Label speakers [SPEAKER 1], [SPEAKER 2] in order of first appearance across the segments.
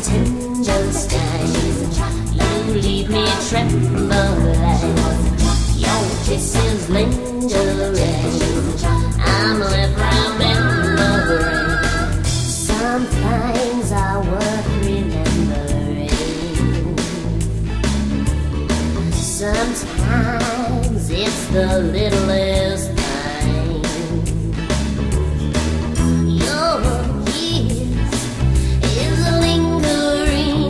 [SPEAKER 1] and tender stain. You leave me trembling. Your kisses lingering. I'm left remembering. Some things are worth remembering. Sometimes it's the littlest thing. Your kiss is lingering.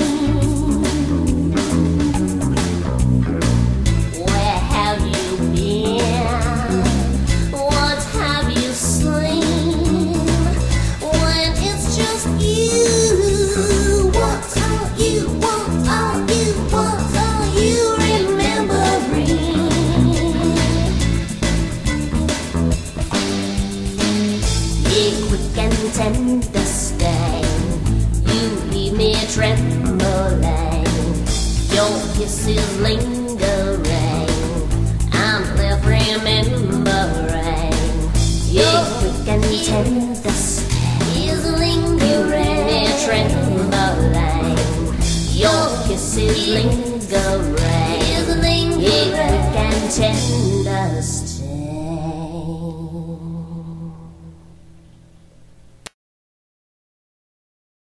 [SPEAKER 1] Where have you been? What have you seen? When it's just you, what are you? What are you? What are you remembering? Be quick and tender stay. You leave me trembling. Your kiss is lingering. I'm left remembering. Your quick and tender stay is lingering. You leave me trembling. Your kiss is lingering. Your quick and tender stay.